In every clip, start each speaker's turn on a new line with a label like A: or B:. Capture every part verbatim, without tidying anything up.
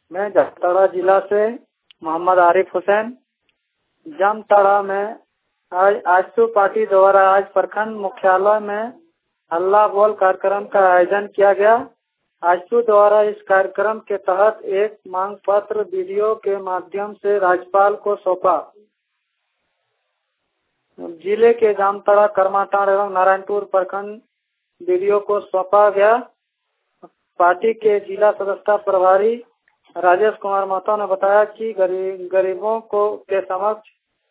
A: मैं जामताड़ा जिला से मोहम्मद आरिफ हुसैन। जामताड़ा में आज आजसू पार्टी द्वारा आज प्रखंड मुख्यालय में हल्ला बोल कार्यक्रम का आयोजन किया गया। आजसू द्वारा इस कार्यक्रम के तहत एक मांग पत्र वीडियो के माध्यम से राज्यपाल को सौंपा। जिले के जामताड़ा, करमाटांड़ एवं नारायणपुर प्रखंड वीडियो को सौंपा गया। पार्टी के जिला सदस्यता प्रभारी राजेश कुमार महतो ने बताया कि गरीब गरीबों को के समक्ष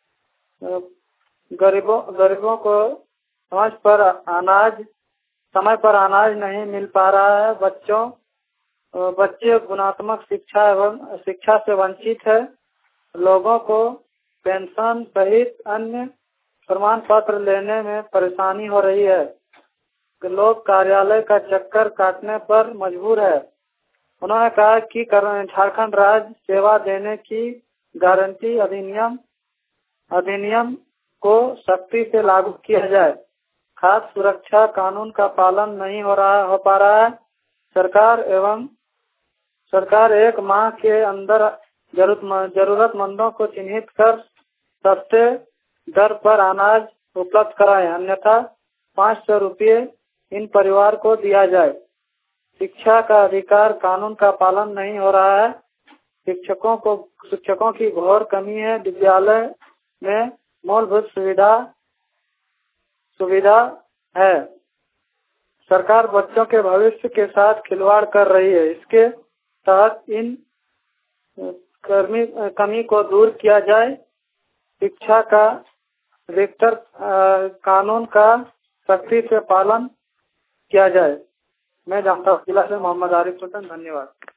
A: गरीबों गरीबों को समझ पर अनाज समय पर अनाज नहीं मिल पा रहा है। बच्चों बच्चे गुणात्मक शिक्षा एवं शिक्षा से वंचित है। लोगों को पेंशन सहित अन्य प्रमाण पत्र लेने में परेशानी हो रही है। लोग कार्यालय का चक्कर काटने पर मजबूर है। उन्होंने कहा कि झारखंड राज्य सेवा देने की गारंटी अधिनियम अधिनियम को सख्ती से लागू किया जाए। खाद्य सुरक्षा कानून का पालन नहीं हो रहा हो पा रहा है। सरकार एवं सरकार एक माह के अंदर जरूरत जरूरतमंदों को चिन्हित कर सस्ते दर पर अनाज उपलब्ध कराए, अन्यथा पाँच सौ रुपये इन परिवार को दिया जाए। शिक्षा का अधिकार कानून का पालन नहीं हो रहा है। शिक्षकों को शिक्षकों की घोर कमी है। विद्यालय में मूलभूत सुविधा सुविधा है। सरकार बच्चों के भविष्य के साथ खिलवाड़ कर रही है। इसके तहत इन कर्मी कमी को दूर किया जाए। शिक्षा का अधिकतर कानून का सख्ती से पालन किया जाए। मैं जामताड़ा जिला से मोहम्मद आरिफ हुसैन। धन्यवाद।